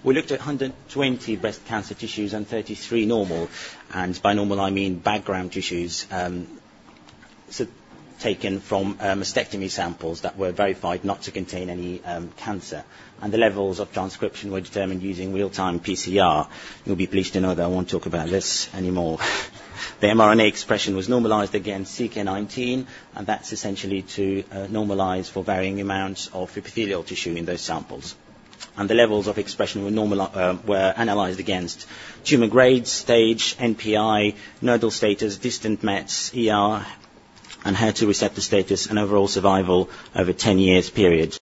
We looked at 120 breast cancer tissues and 33 normal, and by normal I mean background tissues taken from mastectomy samples that were verified not to contain any cancer. And the levels of transcription were determined using real-time PCR. You'll be pleased to know that I won't talk about this anymore. The mRNA expression was normalized against CK19, and that's essentially to normalize for varying amounts of epithelial tissue in those samples. And the levels of expression were analyzed against tumor grade, stage, NPI, nodal status, distant METs, ER, and HER2 receptor status, and overall survival over 10 years period.